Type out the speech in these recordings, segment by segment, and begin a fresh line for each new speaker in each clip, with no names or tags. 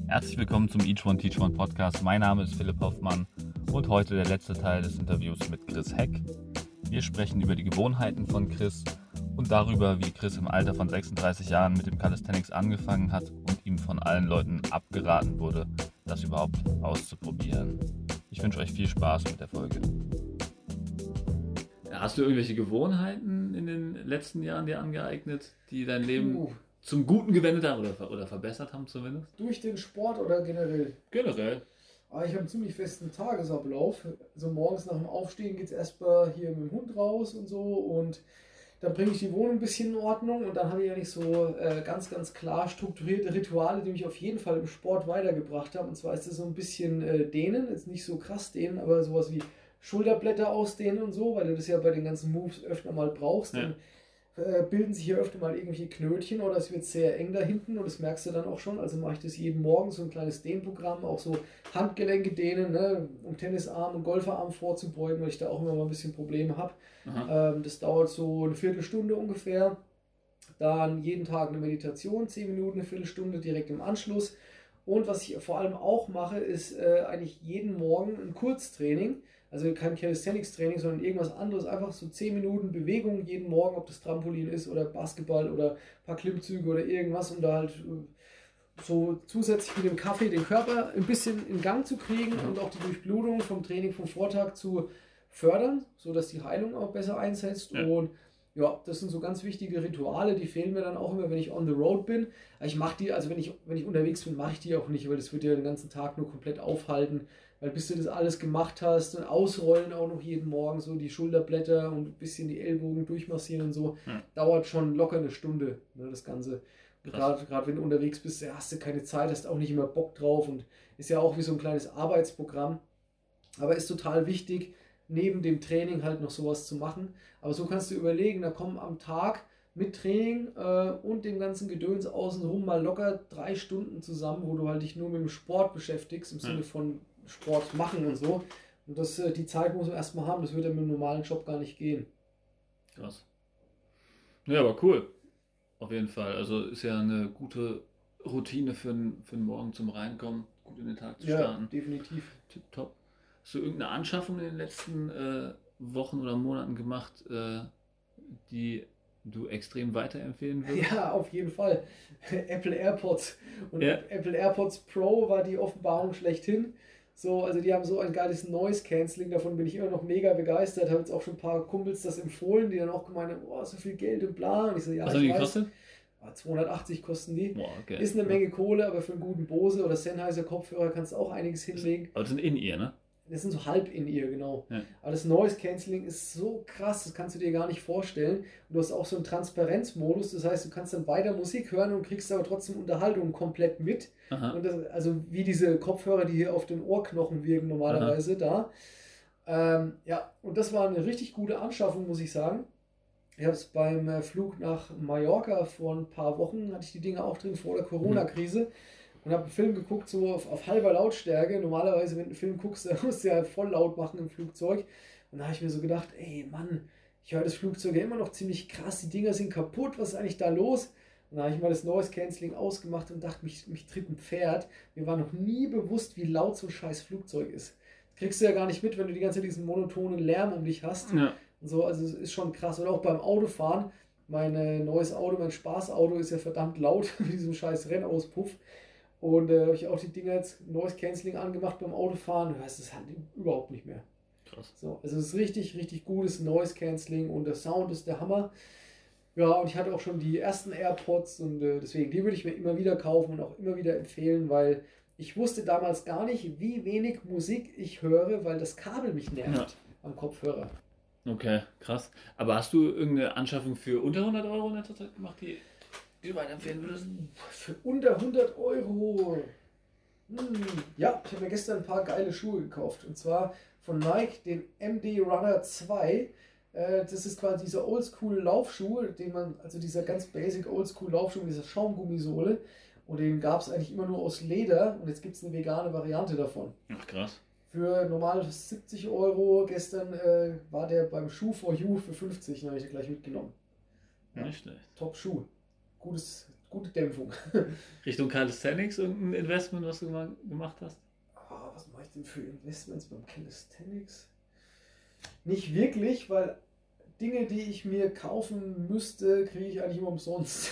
Herzlich willkommen zum Each One Teach One Podcast. Mein Name ist Philipp Hoffmann und heute der letzte Teil des Interviews mit Chris Heck. Wir sprechen über die Gewohnheiten von Chris und darüber, wie Chris im Alter von 36 Jahren mit dem Calisthenics angefangen hat und ihm von allen Leuten abgeraten wurde, das überhaupt auszuprobieren. Ich wünsche euch viel Spaß mit der Folge. Hast du irgendwelche Gewohnheiten in den letzten Jahren dir angeeignet, die dein Leben zum Guten gewendet haben oder verbessert haben zumindest?
Durch den Sport oder generell?
Generell.
Aber ich habe einen ziemlich festen Tagesablauf. Also morgens nach dem Aufstehen geht es erstmal hier mit dem Hund raus und so und dann bringe ich die Wohnung ein bisschen in Ordnung und dann habe ich eigentlich so ganz klar strukturierte Rituale, die mich auf jeden Fall im Sport weitergebracht haben. Und zwar ist das so ein bisschen Dehnen, jetzt nicht so krass dehnen, aber sowas wie Schulterblätter ausdehnen und so, weil du das ja bei den ganzen Moves öfter mal brauchst. Ja. Dann bilden sich hier öfter mal irgendwelche Knötchen oder es wird sehr eng da hinten und das merkst du dann auch schon. Also mache ich das jeden Morgen, so ein kleines Dehnprogramm, auch so Handgelenke dehnen, ne, um Tennisarm und Golferarm vorzubeugen, weil ich da auch immer mal ein bisschen Probleme habe. Das dauert so eine Viertelstunde ungefähr. Dann jeden Tag eine Meditation, 10 Minuten, eine Viertelstunde direkt im Anschluss. Und was ich vor allem auch mache, ist eigentlich jeden Morgen ein Kurztraining. Also kein Calisthenics-Training, sondern irgendwas anderes. Einfach so 10 Minuten Bewegung jeden Morgen, ob das Trampolin ist oder Basketball oder ein paar Klimmzüge oder irgendwas, um da halt so zusätzlich mit dem Kaffee den Körper ein bisschen in Gang zu kriegen und auch die Durchblutung vom Training vom Vortag zu fördern, sodass die Heilung auch besser einsetzt. Ja. Und ja, das sind so ganz wichtige Rituale, die fehlen mir dann auch immer, wenn ich on the road bin. Ich mache die, also wenn ich unterwegs bin, mache ich die auch nicht, weil das wird ja den ganzen Tag nur komplett aufhalten. Weil bis du das alles gemacht hast und ausrollen auch noch jeden Morgen, so die Schulterblätter und ein bisschen die Ellbogen durchmassieren und so, dauert schon locker eine Stunde, ne, das Ganze. Gerade wenn du unterwegs bist, hast du keine Zeit, hast auch nicht immer Bock drauf und ist ja auch wie so ein kleines Arbeitsprogramm. Aber ist total wichtig, neben dem Training halt noch sowas zu machen. Aber so kannst du überlegen, da kommen am Tag mit Training und dem ganzen Gedöns außenrum mal locker 3 Stunden zusammen, wo du halt dich nur mit dem Sport beschäftigst, im Sinne von Sport machen und so. Und die Zeit muss man erstmal haben, das würde ja mit einem normalen Job gar nicht gehen.
Krass. Ja, aber cool. Auf jeden Fall. Also ist ja eine gute Routine für einen Morgen zum Reinkommen, gut in den Tag zu starten.
Ja, definitiv.
Tipptopp. Hast du irgendeine Anschaffung in den letzten Wochen oder Monaten gemacht, die du extrem weiterempfehlen würdest?
Ja, auf jeden Fall. Apple AirPods. Und Apple AirPods Pro war die Offenbarung schlechthin. So, also die haben so ein geiles Noise Cancelling, davon bin ich immer noch mega begeistert. Habe jetzt auch schon ein paar Kumpels das empfohlen, die dann auch gemeint haben, oh, so viel Geld und bla. Und ich so, ja,
was haben die gekostet?
280 kosten die.
Boah, okay.
Ist eine Menge Kohle, aber für einen guten Bose oder Sennheiser Kopfhörer kannst du auch einiges hinlegen.
Aber das sind In-Ear, ne?
Das sind so halb In-Ear, genau.
Ja.
Aber das Noise Cancelling ist so krass, das kannst du dir gar nicht vorstellen. Und du hast auch so einen Transparenzmodus, das heißt, du kannst dann weiter Musik hören und kriegst aber trotzdem Unterhaltung komplett mit. Und das, also wie diese Kopfhörer, die hier auf den Ohrknochen wirken normalerweise da. Ja, und das war eine richtig gute Anschaffung, muss ich sagen. Ich habe es beim Flug nach Mallorca vor ein paar Wochen, hatte ich die Dinge auch drin vor der Corona-Krise. Und habe einen Film geguckt, so auf halber Lautstärke. Normalerweise, wenn du einen Film guckst, dann musst du ja voll laut machen im Flugzeug. Und da habe ich mir so gedacht, ey Mann, ich höre das Flugzeug ja immer noch ziemlich krass, die Dinger sind kaputt, was ist eigentlich da los? Und da habe ich mal das Noise Cancelling ausgemacht und dachte, mich tritt ein Pferd. Mir war noch nie bewusst, wie laut so ein scheiß Flugzeug ist. Das kriegst du ja gar nicht mit, wenn du die ganze Zeit diesen monotonen Lärm um dich hast. Ja. Und so, also es ist schon krass. Oder auch beim Autofahren, mein neues Auto, mein Spaßauto ist ja verdammt laut mit diesem scheiß Rennauspuff. Und habe ich auch die Dinger jetzt Noise Cancelling angemacht beim Autofahren. Du hörst es halt überhaupt nicht mehr.
Krass.
So, also es ist richtig gutes Noise Cancelling und der Sound ist der Hammer. Ja, und ich hatte auch schon die ersten AirPods und deswegen, die würde ich mir immer wieder kaufen und auch immer wieder empfehlen, weil ich wusste damals gar nicht, wie wenig Musik ich höre, weil das Kabel mich nervt am Kopfhörer.
Okay, krass. Aber hast du irgendeine Anschaffung für unter 100 Euro in letzter Zeit gemacht, die du weiterempfehlen würdest?
Für unter 100 Euro. Ja, ich habe mir gestern ein paar geile Schuhe gekauft. Und zwar von Nike den MD Runner 2. Das ist quasi dieser Oldschool Laufschuh, also dieser ganz basic Oldschool Laufschuh mit dieser Schaumgummisohle. Und den gab es eigentlich immer nur aus Leder. Und jetzt gibt es eine vegane Variante davon.
Ach krass.
Für normal 70 Euro. Gestern war der beim Shoe for You für 50. Den habe ich gleich mitgenommen.
Ja. Nicht schlecht.
Top Schuh. gute Dämpfung.
Richtung Calisthenics irgendein Investment, was du gemacht hast?
Was mache ich denn für Investments beim Calisthenics? Nicht wirklich, weil Dinge, die ich mir kaufen müsste, kriege ich eigentlich immer umsonst.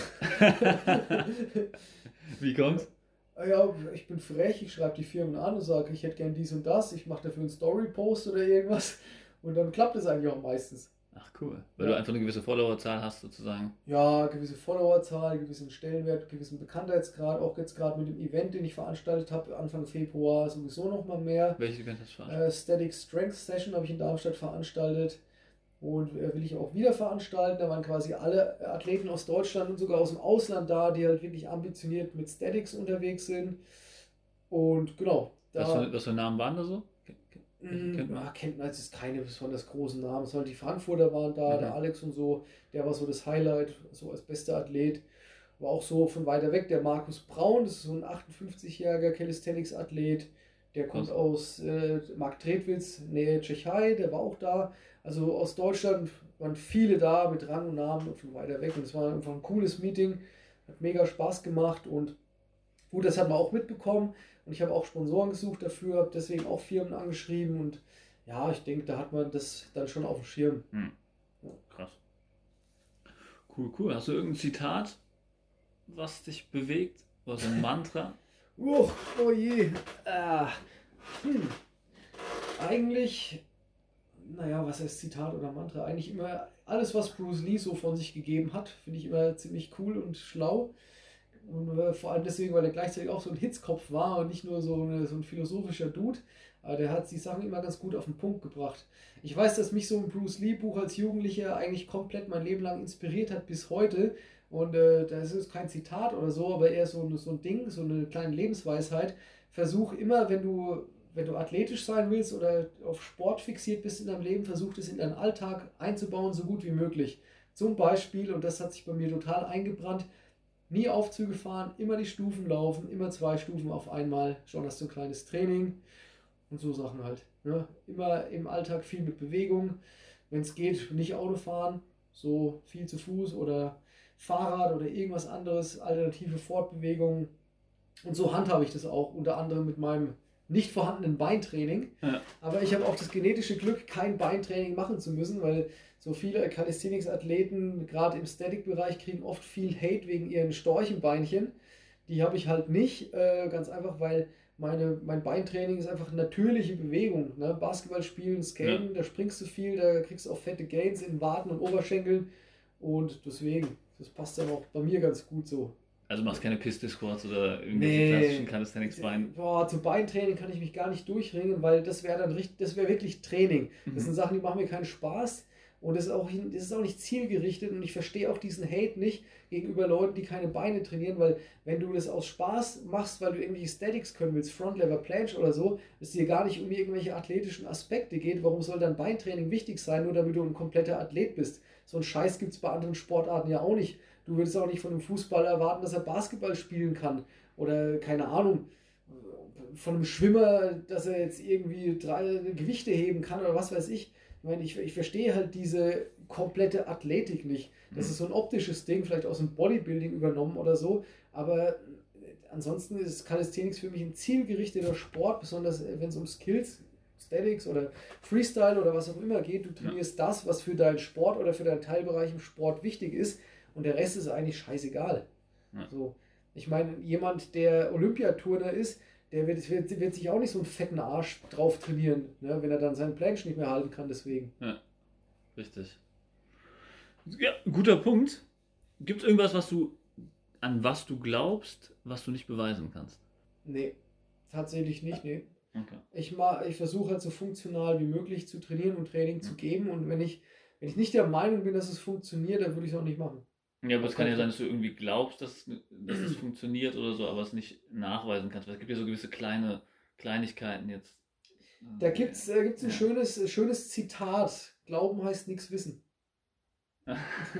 Wie kommt's?
Ja, ich bin frech, ich schreibe die Firmen an und sage, ich hätte gern dies und das, ich mache dafür einen Story-Post oder irgendwas und dann klappt es eigentlich auch meistens.
Ach cool, weil du einfach eine gewisse Followerzahl hast sozusagen.
Ja, gewisse Followerzahl, gewissen Stellenwert, gewissen Bekanntheitsgrad, auch jetzt gerade mit dem Event, den ich veranstaltet habe, Anfang Februar sowieso noch mal mehr.
Welches Event hast du veranstaltet?
Static Strength Session habe ich in Darmstadt veranstaltet und will ich auch wieder veranstalten. Da waren quasi alle Athleten aus Deutschland und sogar aus dem Ausland da, die halt wirklich ambitioniert mit Statics unterwegs sind. Und genau.
Was für Namen waren da so?
Kennt man jetzt keine besonders großen Namen. Es waren die Frankfurter waren da, der Alex und so, der war so das Highlight, so als bester Athlet. War auch so von weiter weg der Markus Braun, das ist so ein 58-jähriger Calisthenics-Athlet, der kommt aus Marktredwitz, Nähe Tschechei, der war auch da. Also aus Deutschland waren viele da mit Rang und Namen von weiter weg und es war einfach ein cooles Meeting, hat mega Spaß gemacht und gut, das hat man auch mitbekommen und ich habe auch Sponsoren gesucht dafür, habe deswegen auch Firmen angeschrieben und ja, ich denke, da hat man das dann schon auf dem Schirm.
Ja. Krass. Cool. Hast du irgendein Zitat, was dich bewegt? Oder so ein Mantra?
Oh je. Eigentlich, naja, was heißt Zitat oder Mantra? Eigentlich immer alles, was Bruce Lee so von sich gegeben hat, finde ich immer ziemlich cool und schlau. Und vor allem deswegen, weil er gleichzeitig auch so ein Hitzkopf war und nicht nur so ein philosophischer Dude. Aber der hat die Sachen immer ganz gut auf den Punkt gebracht. Ich weiß, dass mich so ein Bruce Lee Buch als Jugendlicher eigentlich komplett mein Leben lang inspiriert hat bis heute. Und das ist kein Zitat oder so, aber eher so ein Ding, so eine kleine Lebensweisheit. Versuch immer, wenn du athletisch sein willst oder auf Sport fixiert bist in deinem Leben, versuch das in deinen Alltag einzubauen, so gut wie möglich. Zum Beispiel, und das hat sich bei mir total eingebrannt, nie Aufzüge fahren, immer die Stufen laufen, immer 2 Stufen auf einmal, schon hast du ein kleines Training und so Sachen halt. Ne? Immer im Alltag viel mit Bewegung, wenn es geht, nicht Auto fahren, so viel zu Fuß oder Fahrrad oder irgendwas anderes, alternative Fortbewegungen. Und so handhabe ich das auch, unter anderem mit meinem nicht vorhandenen Beintraining. Ja. Aber ich habe auch das genetische Glück, kein Beintraining machen zu müssen, weil so viele Calisthenics-Athleten, gerade im Static-Bereich, kriegen oft viel Hate wegen ihren Storchenbeinchen. Die habe ich halt nicht, ganz einfach, weil mein Beintraining ist einfach natürliche Bewegung. Ne? Basketball spielen, Skaten, da springst du viel, da kriegst du auch fette Gains in Waden und Oberschenkeln. Und deswegen, das passt dann auch bei mir ganz gut so.
Also machst keine Pistol-Squats oder irgendwelche klassischen Calisthenics-Beinen?
Zu Beintraining kann ich mich gar nicht durchringen, weil das wäre wirklich Training. Das sind Sachen, die machen mir keinen Spaß und das ist auch nicht zielgerichtet und ich verstehe auch diesen Hate nicht gegenüber Leuten, die keine Beine trainieren, weil wenn du das aus Spaß machst, weil du irgendwelche Statics können willst, Front Lever Planche oder so, es dir gar nicht um irgendwelche athletischen Aspekte geht, warum soll dann Beintraining wichtig sein, nur damit du ein kompletter Athlet bist? So einen Scheiß gibt es bei anderen Sportarten ja auch nicht. Du würdest auch nicht von einem Fußballer erwarten, dass er Basketball spielen kann. Oder, keine Ahnung, von einem Schwimmer, dass er jetzt irgendwie 3 Gewichte heben kann oder was weiß ich. Ich meine, ich verstehe halt diese komplette Athletik nicht. Das ist so ein optisches Ding, vielleicht aus dem Bodybuilding übernommen oder so. Aber ansonsten ist Calisthenics für mich ein zielgerichteter Sport, besonders wenn es um Skills, Statics oder Freestyle oder was auch immer geht. Du trainierst das, was für deinen Sport oder für deinen Teilbereich im Sport wichtig ist. Und der Rest ist eigentlich scheißegal. Ja. So. Ich meine, jemand, der Olympiaturner ist, der wird sich auch nicht so einen fetten Arsch drauf trainieren, ne, wenn er dann seinen Planche nicht mehr halten kann, deswegen.
Ja, richtig. Ja, guter Punkt. Gibt es irgendwas, an was du glaubst, was du nicht beweisen kannst?
Nee, tatsächlich nicht, nee.
Okay.
Ich versuche halt so funktional wie möglich zu trainieren und Training zu geben und wenn ich nicht der Meinung bin, dass es funktioniert, dann würde ich es auch nicht machen.
Ja, aber es kann ja sein, dass du irgendwie glaubst, dass es funktioniert oder so, aber es nicht nachweisen kannst. Weil es gibt ja so gewisse Kleinigkeiten jetzt.
Da gibt's ein schönes Zitat. Glauben heißt nichts wissen.
Da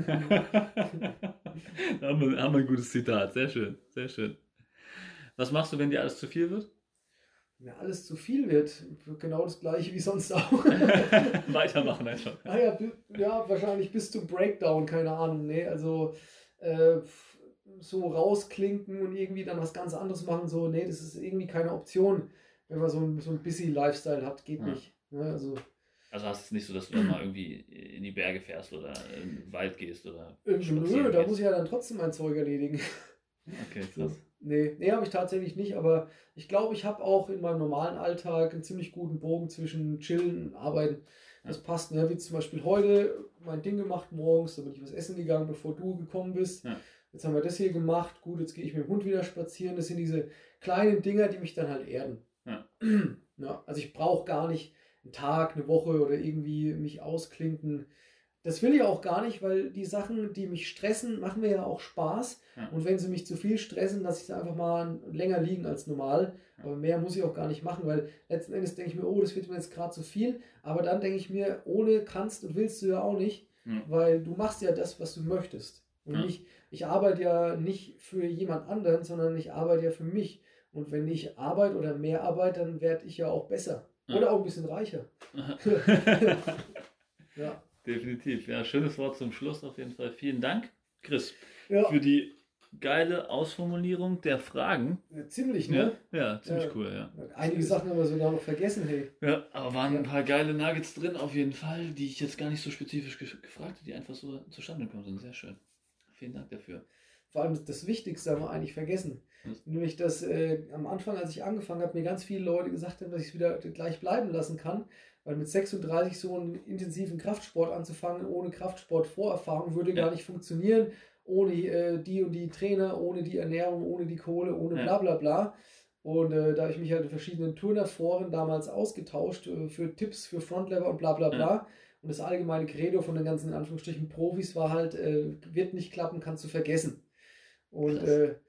haben wir ein gutes Zitat. Sehr schön, sehr schön. Was machst du, wenn dir alles zu viel wird?
Wenn alles zu viel wird, genau das gleiche wie sonst auch.
Weitermachen einfach.
Ja, wahrscheinlich bis zum Breakdown, keine Ahnung. Nee, also so rausklinken und irgendwie dann was ganz anderes machen. So, nee, das ist irgendwie keine Option, wenn man so ein busy Lifestyle hat. Geht nicht. Ne?
Also hast du es nicht so, dass du dann mal irgendwie in die Berge fährst oder in den Wald gehst oder
nö, da muss ich ja dann trotzdem mein Zeug erledigen.
Okay, krass.
Nee, habe ich tatsächlich nicht, aber ich glaube, ich habe auch in meinem normalen Alltag einen ziemlich guten Bogen zwischen Chillen und Arbeiten. Das passt, ne? Wie zum Beispiel heute mein Ding gemacht morgens, da bin ich was essen gegangen, bevor du gekommen bist.
Ja.
Jetzt haben wir das hier gemacht, gut, jetzt gehe ich mit dem Hund wieder spazieren. Das sind diese kleinen Dinger, die mich dann halt erden.
Ja.
Ja, also ich brauche gar nicht einen Tag, eine Woche oder irgendwie mich ausklinken. Das will ich auch gar nicht, weil die Sachen, die mich stressen, machen mir ja auch Spaß.
Ja.
Und wenn sie mich zu viel stressen, lasse ich sie einfach mal länger liegen als normal. Aber mehr muss ich auch gar nicht machen, weil letzten Endes denke ich mir, oh, das wird mir jetzt gerade zu viel. Aber dann denke ich mir, ohne kannst und willst du ja auch nicht, weil du machst ja das, was du möchtest. Und ich arbeite ja nicht für jemand anderen, sondern ich arbeite ja für mich. Und wenn ich arbeite oder mehr arbeite, dann werde ich ja auch besser. Oder auch ein bisschen reicher.
Ja. Definitiv. Ja, schönes Wort zum Schluss auf jeden Fall. Vielen Dank, Chris,
ja.
für die geile Ausformulierung der Fragen.
Ja, ziemlich, ne?
Ja, ziemlich cool, ja.
Einige Sachen haben wir sogar noch vergessen, hey.
Ja, aber waren ein paar geile Nuggets drin auf jeden Fall, die ich jetzt gar nicht so spezifisch gefragt habe, die einfach so zustande gekommen sind. Sehr schön. Vielen Dank dafür.
Vor allem das Wichtigste haben wir eigentlich vergessen. Nämlich, dass am Anfang, als ich angefangen habe, mir ganz viele Leute gesagt haben, dass ich es wieder gleich bleiben lassen kann. Weil mit 36 so einen intensiven Kraftsport anzufangen, ohne Kraftsport-Vorerfahrung, würde gar nicht funktionieren. Ohne die und die Trainer, ohne die Ernährung, ohne die Kohle, ohne bla bla bla. Und da habe ich mich halt in verschiedenen Turnerforen damals ausgetauscht für Tipps für Frontlever und bla bla bla. Und das allgemeine Credo von den ganzen, in Anführungsstrichen, Profis war halt, wird nicht klappen, kannst du vergessen. Und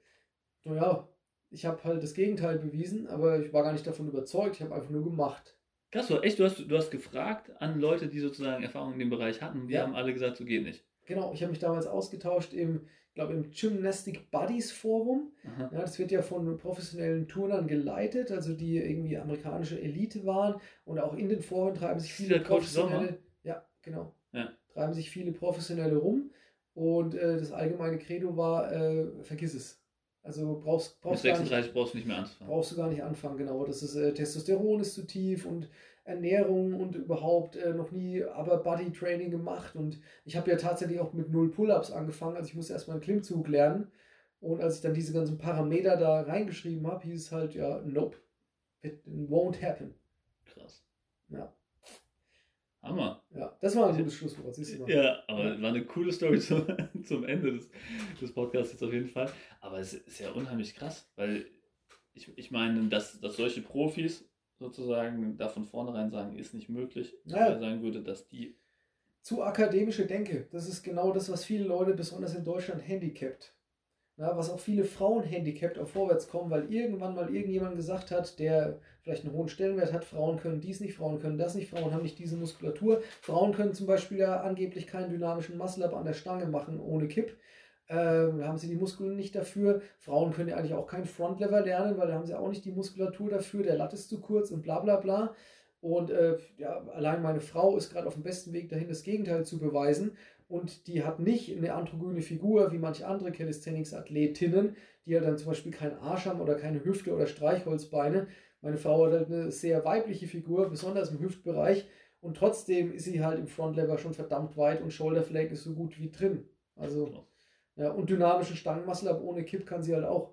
naja, ich habe halt das Gegenteil bewiesen, aber ich war gar nicht davon überzeugt, ich habe einfach nur gemacht.
Krass, du hast gefragt an Leute, die sozusagen Erfahrung in dem Bereich hatten, und die haben alle gesagt, so geht nicht.
Genau, ich habe mich damals ausgetauscht im Gymnastic Buddies Forum. Ja, das wird ja von professionellen Turnern geleitet, also die irgendwie amerikanische Elite waren, und auch in den Foren treiben sich viele professionelle. Ja, genau. Ja. Treiben sich viele Professionelle rum, und das allgemeine Credo war, vergiss es. Also brauchst
mit 36 brauchst du nicht mehr anfangen.
Brauchst du gar nicht anfangen, genau. Das ist Testosteron ist zu tief und Ernährung und überhaupt noch nie Upper Body Training gemacht. Und ich habe ja tatsächlich auch mit 0 Pull-Ups angefangen. Also ich musste erstmal einen Klimmzug lernen. Und als ich dann diese ganzen Parameter da reingeschrieben habe, hieß es halt, ja, nope, it won't happen.
Krass.
Ja.
Hammer.
Ja, das war ein gutes Schlusswort, siehst du mal.
Ja, aber war eine coole Story zum Ende des Podcasts jetzt auf jeden Fall. Aber es ist ja unheimlich krass, weil ich meine, dass solche Profis sozusagen da von vornherein sagen, ist nicht möglich.
Ja.
Ich sagen würde, dass die...
Zu akademische Denke, das ist genau das, was viele Leute, besonders in Deutschland, handicapt. Ja, was auch viele Frauen handicapt auf vorwärts kommen, weil irgendwann mal irgendjemand gesagt hat, der vielleicht einen hohen Stellenwert hat, Frauen können dies nicht, Frauen können das nicht, Frauen haben nicht diese Muskulatur. Frauen können zum Beispiel ja angeblich keinen dynamischen Muscle-Up an der Stange machen ohne Kipp. Da haben sie die Muskeln nicht dafür. Frauen können ja eigentlich auch keinen Frontlever lernen, weil da haben sie auch nicht die Muskulatur dafür. Der Latt ist zu kurz und bla bla bla. Und allein meine Frau ist gerade auf dem besten Weg dahin, das Gegenteil zu beweisen. Und die hat nicht eine androgyne Figur wie manche andere Calisthenics-Athletinnen, die ja dann zum Beispiel keinen Arsch haben oder keine Hüfte oder Streichholzbeine. Meine Frau hat halt eine sehr weibliche Figur, besonders im Hüftbereich. Und trotzdem ist sie halt im Frontlever schon verdammt weit und Shoulderflake ist so gut wie drin. Also, ja, und dynamischen Stangenmuscle-Up ohne Kipp kann sie halt auch.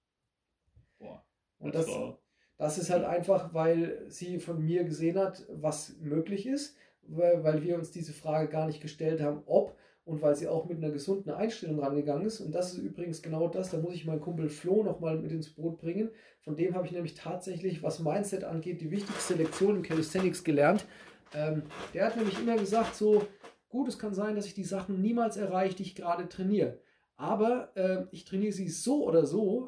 Boah,
und das ist halt einfach, weil sie von mir gesehen hat, was möglich ist, weil wir uns diese Frage gar nicht gestellt haben, ob, und weil sie auch mit einer gesunden Einstellung rangegangen ist. Und das ist übrigens genau das, da muss ich meinen Kumpel Flo nochmal mit ins Boot bringen. Von dem habe ich nämlich tatsächlich, was Mindset angeht, die wichtigste Lektion im Calisthenics gelernt. Der hat nämlich immer gesagt, so, gut, es kann sein, dass ich die Sachen niemals erreiche, die ich gerade trainiere. Aber ich trainiere sie so oder so.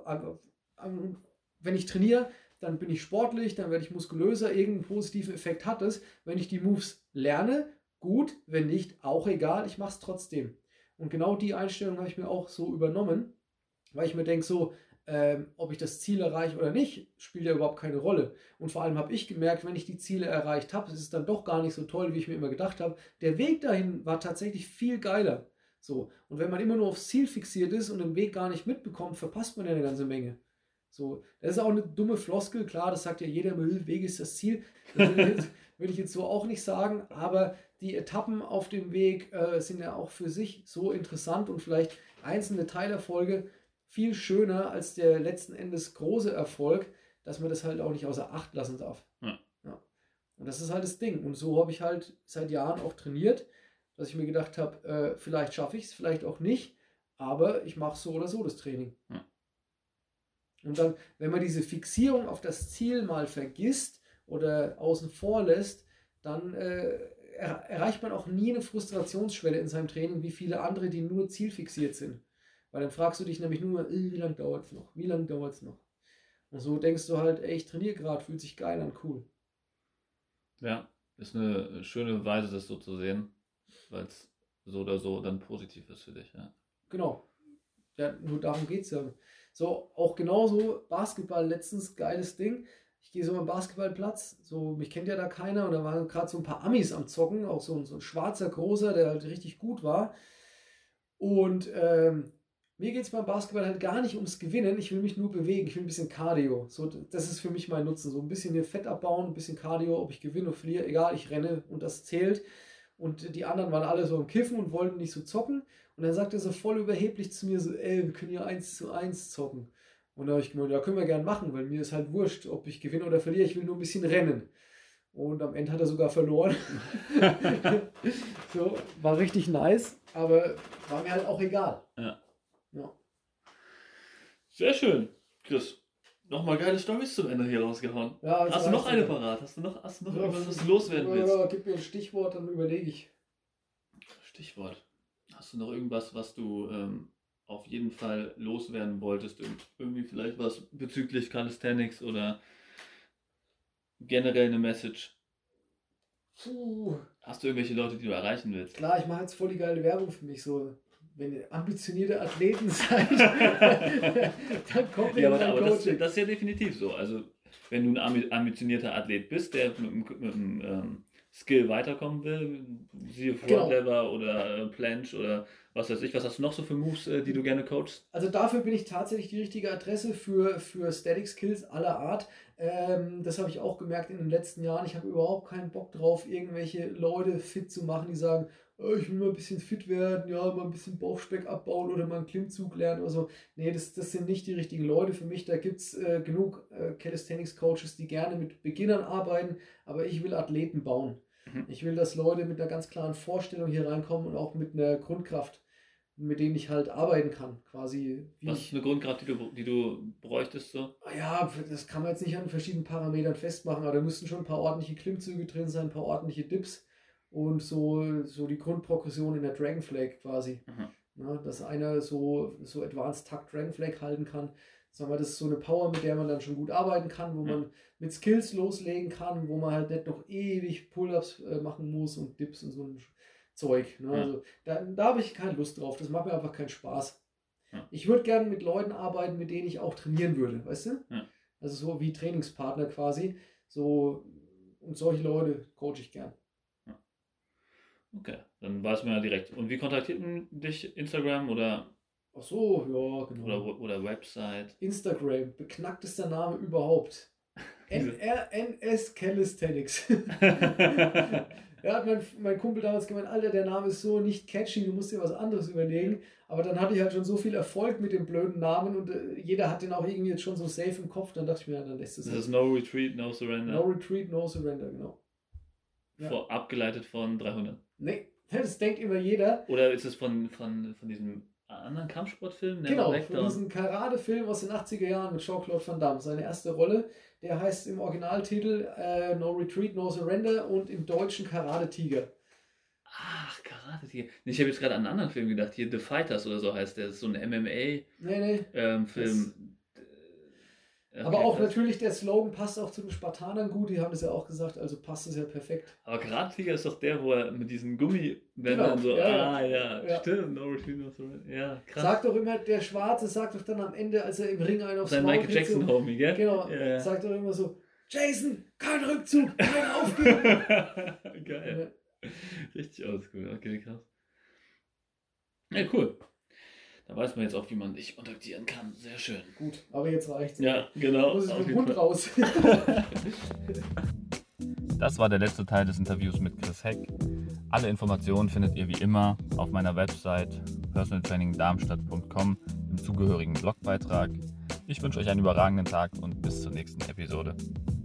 Wenn ich trainiere, dann bin ich sportlich, dann werde ich muskulöser, irgendeinen positiven Effekt hat es. Wenn ich die Moves lerne, gut, wenn nicht, auch egal, ich mache es trotzdem. Und genau die Einstellung habe ich mir auch so übernommen, weil ich mir denke so, ob ich das Ziel erreiche oder nicht, spielt ja überhaupt keine Rolle. Und vor allem habe ich gemerkt, wenn ich die Ziele erreicht habe, ist es dann doch gar nicht so toll, wie ich mir immer gedacht habe. Der Weg dahin war tatsächlich viel geiler. So. Und wenn man immer nur aufs Ziel fixiert ist und den Weg gar nicht mitbekommt, verpasst man ja eine ganze Menge. So, das ist auch eine dumme Floskel, klar, das sagt ja jeder, Weg ist das Ziel. Das würde ich jetzt so auch nicht sagen, aber die Etappen auf dem Weg sind ja auch für sich so interessant und vielleicht einzelne Teilerfolge viel schöner als der letzten Endes große Erfolg, dass man das halt auch nicht außer Acht lassen darf.
Ja.
Ja. Und das ist halt das Ding. Und so habe ich halt seit Jahren auch trainiert, dass ich mir gedacht habe, vielleicht schaffe ich es, vielleicht auch nicht, aber ich mache so oder so das Training.
Ja.
Und dann, wenn man diese Fixierung auf das Ziel mal vergisst oder außen vor lässt, dann erreicht man auch nie eine Frustrationsschwelle in seinem Training, wie viele andere, die nur zielfixiert sind. Weil dann fragst du dich nämlich nur, wie lange dauert es noch? Wie lange dauert es noch? Und so denkst du halt, ey, ich trainiere gerade, fühlt sich geil an, cool.
Ja, ist eine schöne Weise, das so zu sehen, weil es so oder so dann positiv ist für dich. Ja.
Genau. Ja, nur darum geht es ja. So, auch genauso Basketball, letztens geiles Ding. Ich gehe so am Basketballplatz, so, mich kennt ja da keiner und da waren gerade so ein paar Amis am Zocken, auch so ein schwarzer Großer, der halt richtig gut war. Und mir geht es beim Basketball halt gar nicht ums Gewinnen, ich will mich nur bewegen, ich will ein bisschen Cardio. So, das ist für mich mein Nutzen, so ein bisschen hier Fett abbauen, ein bisschen Cardio, ob ich gewinne oder verliere, egal, ich renne und das zählt. Und die anderen waren alle so am Kiffen und wollten nicht so zocken. Und dann sagt er so voll überheblich zu mir so, ey, wir können hier 1:1 zocken. Und da habe ich gemeint, ja, können wir gern machen, weil mir ist halt wurscht, ob ich gewinne oder verliere, ich will nur ein bisschen rennen. Und am Ende hat er sogar verloren. So, war richtig nice, aber war mir halt auch egal.
Ja.
Ja.
Sehr schön, Chris. Nochmal geile Storys zum Ende hier rausgehauen.
Ja, also
hast du noch eine parat? Hast du noch irgendwas, was du loswerden willst?
Ja, gib mir ein Stichwort, dann überlege ich.
Stichwort. Hast du noch irgendwas, was du auf jeden Fall loswerden wolltest? Irgendwie vielleicht was bezüglich Calisthenics oder generell eine Message?
Puh.
Hast du irgendwelche Leute, die du erreichen willst?
Klar, ich mache jetzt voll die geile Werbung für mich. So, wenn ihr ambitionierte Athleten seid, dann kommt ihr in mein Coaching.
Das ist ja definitiv so. Also, wenn du ein ambitionierter Athlet bist, der mit einem Skill weiterkommen will, siehe Front Lever oder Planche oder was weiß ich, was hast du noch so für Moves, die du gerne coachst?
Also dafür bin ich tatsächlich die richtige Adresse für Static Skills aller Art. Das habe ich auch gemerkt in den letzten Jahren. Ich habe überhaupt keinen Bock drauf, irgendwelche Leute fit zu machen, die sagen, oh, ich will mal ein bisschen fit werden, ja, mal ein bisschen Bauchspeck abbauen oder mal einen Klimmzug lernen oder so. Nee, das sind nicht die richtigen Leute für mich. Da gibt es genug Calisthenics Coaches, die gerne mit Beginnern arbeiten, aber ich will Athleten bauen. Ich will, dass Leute mit einer ganz klaren Vorstellung hier reinkommen und auch mit einer Grundkraft, mit denen ich halt arbeiten kann, quasi.
Was ist eine Grundkraft, die du bräuchtest so?
Ja, das kann man jetzt nicht an verschiedenen Parametern festmachen, aber da müssten schon ein paar ordentliche Klimmzüge drin sein, ein paar ordentliche Dips und so die Grundprogression in der Dragon Flag quasi. Ja, dass einer so Advanced Tuck Dragon Flag halten kann. Sagen wir, das ist so eine Power, mit der man dann schon gut arbeiten kann, wo man mit Skills loslegen kann, wo man halt nicht noch ewig Pull-Ups machen muss und Dips und so ein Zeug. Ne? Also da habe ich keine Lust drauf. Das macht mir einfach keinen Spaß. Ja. Ich würde gerne mit Leuten arbeiten, mit denen ich auch trainieren würde, weißt du? Ja. Also so wie Trainingspartner quasi. So, und solche Leute coache ich gern.
Ja. Okay, dann weiß man ja direkt. Und wie kontaktiert man dich? Instagram oder?
Ach so, ja, genau.
Oder Website.
Instagram, beknacktester Name überhaupt. NRNS Calisthenics. Ja, hat mein Kumpel damals gemeint, Alter, der Name ist so nicht catchy, du musst dir was anderes überlegen. Aber dann hatte ich halt schon so viel Erfolg mit dem blöden Namen und jeder hat den auch irgendwie jetzt schon so safe im Kopf. Dann dachte ich mir, dann lässt es.
Das ist No Retreat, No Surrender.
No Retreat, No Surrender, genau.
Ja. Abgeleitet von 300.
Nee, das denkt immer jeder.
Oder ist es von diesem anderen Kampfsportfilm?
Genau, von diesem Karate-Film aus den 80er Jahren mit Jean-Claude Van Damme. Seine erste Rolle, der heißt im Originaltitel No Retreat, No Surrender und im Deutschen Karate-Tiger.
Ach, Karate-Tiger. Ich habe jetzt gerade an einen anderen Film gedacht, hier The Fighters oder so heißt der. Das ist so ein MMA-Film.
Okay, aber auch natürlich, der Slogan passt auch zu den Spartanern gut, die haben das ja auch gesagt, also passt es ja perfekt.
Aber Karate-Tiger ist doch der, wo er mit diesen Gummibändern so, stimmt, No Retreat, No Surrender, ja, krass.
Sagt doch immer, der Schwarze sagt doch dann am Ende, als er im Ring einen aufs
Maul kriegt. Sein Michael Jackson-Homie, gell?
Genau, sagt doch immer so, Jason, kein Rückzug, kein Aufgeben.
Geil. Ja. Richtig oldschool, okay, krass. Ja, cool. Da weiß man jetzt auch, wie man dich kontaktieren kann. Sehr schön.
Gut, aber jetzt reicht's.
Ja, genau.
Muss ich mit dem Hund raus.
Das war der letzte Teil des Interviews mit Chris Heck. Alle Informationen findet ihr wie immer auf meiner Website personaltrainingdarmstadt.com im zugehörigen Blogbeitrag. Ich wünsche euch einen überragenden Tag und bis zur nächsten Episode.